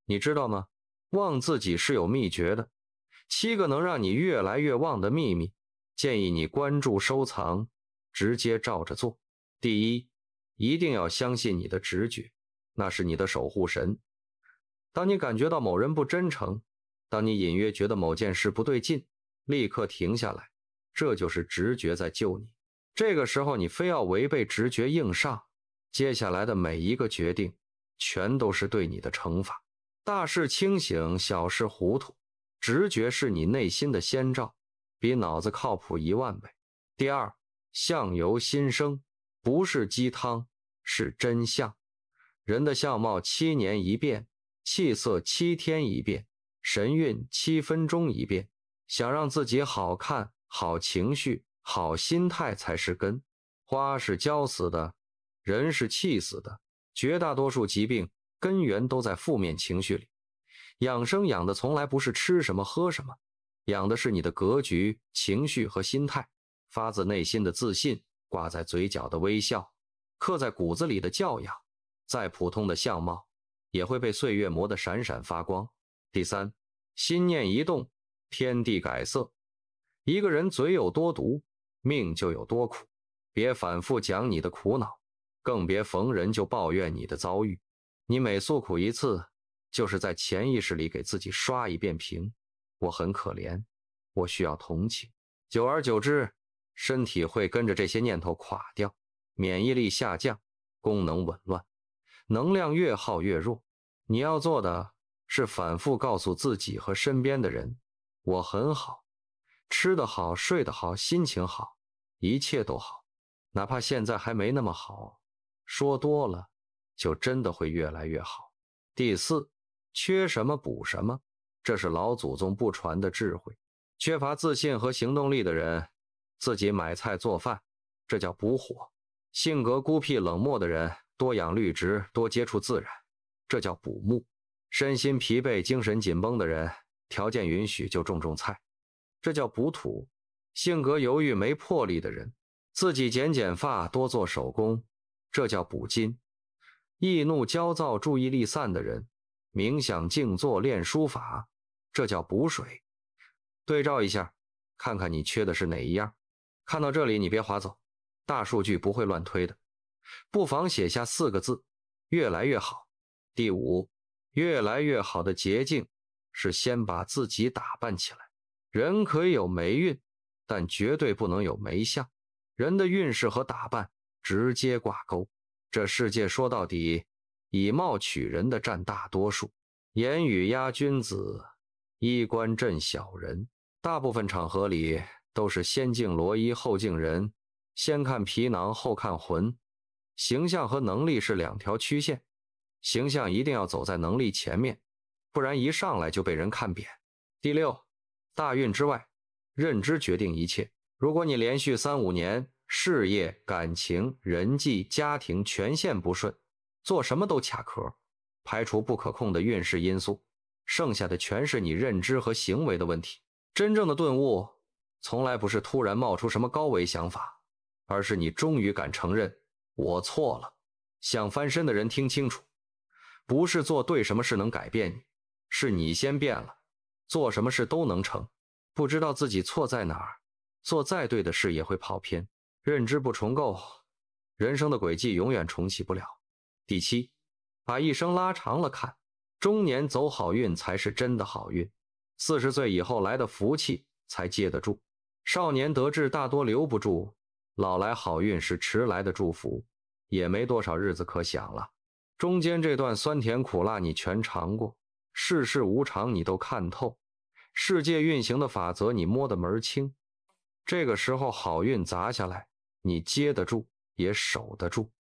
你知道吗？旺自己是有秘诀的，7个能让你越来越旺的秘密，建议你关注收藏，直接照着做。第一，一定要相信你的直觉，那是你的守护神。当你感觉到某人不真诚，当你隐约觉得某件事不对劲，立刻停下来，这就是直觉在救你。这个时候你非要违背直觉硬上，接下来的每一个决定全都是对你的惩罚。大事清醒，小事糊涂，直觉是你内心的先兆，比脑子靠谱10000倍。第二，相由心生，不是鸡汤，是真相。人的相貌7年一变，气色7天一变，神韵7分钟一变。想让自己好看、好情绪、好心态才是根。花是浇死的，人是气死的，绝大多数疾病根源都在负面情绪里。养生养的从来不是吃什么喝什么，养的是你的格局、情绪和心态。发自内心的自信，挂在嘴角的微笑，刻在骨子里的教养，再普通的相貌也会被岁月磨得闪闪发光。第三，心念一动，天地改色。一个人嘴有多毒，命就有多苦。别反复讲你的苦恼，更别逢人就抱怨你的遭遇。你每诉苦一次，就是在潜意识里给自己刷一遍屏。我很可怜，我需要同情。久而久之，身体会跟着这些念头垮掉，免疫力下降，功能紊乱，能量越耗越弱。你要做的是反复告诉自己和身边的人，我很好，吃得好，睡得好，心情好，一切都好。哪怕现在还没那么好，说多了就真的会越来越好。第四，缺什么补什么，这是老祖宗不传的智慧。缺乏自信和行动力的人，自己买菜做饭，这叫补火；性格孤僻冷漠的人，多养绿植，多接触自然，这叫补木；身心疲惫精神紧绷的人，条件允许就种菜，这叫补土；性格犹豫没魄力的人，自己剪发，多做手工，这叫补金；易怒焦躁注意力散的人，冥想静坐练书法，这叫补水。对照一下，看看你缺的是哪一样。看到这里你别划走，大数据不会乱推的，不妨写下4个字：越来越好。第五，越来越好的捷径是先把自己打扮起来。人可以有霉运，但绝对不能有霉相。人的运势和打扮直接挂钩。这世界说到底，以貌取人的占大多数，言语压君子，衣冠震小人。大部分场合里都是先敬罗衣后敬人，先看皮囊后看魂。形象和能力是2条曲线，形象一定要走在能力前面，不然一上来就被人看扁。第六，大运之外，认知决定一切。如果你连续3-5年事业、感情、人际、家庭全线不顺，做什么都卡壳，排除不可控的运势因素，剩下的全是你认知和行为的问题。真正的顿悟从来不是突然冒出什么高维想法，而是你终于敢承认我错了。想翻身的人听清楚，不是做对什么事能改变你，是你先变了，做什么事都能成。不知道自己错在哪儿，做再对的事也会跑偏。认知不重构，人生的轨迹永远重启不了。第七，把一生拉长了看，中年走好运才是真的好运，40岁以后来的福气才接得住。少年得志大多留不住，老来好运是迟来的祝福，也没多少日子可享了。中间这段酸甜苦辣你全尝过，世事无常你都看透，世界运行的法则你摸得门清。这个时候好运砸下来，你接得住也守得住。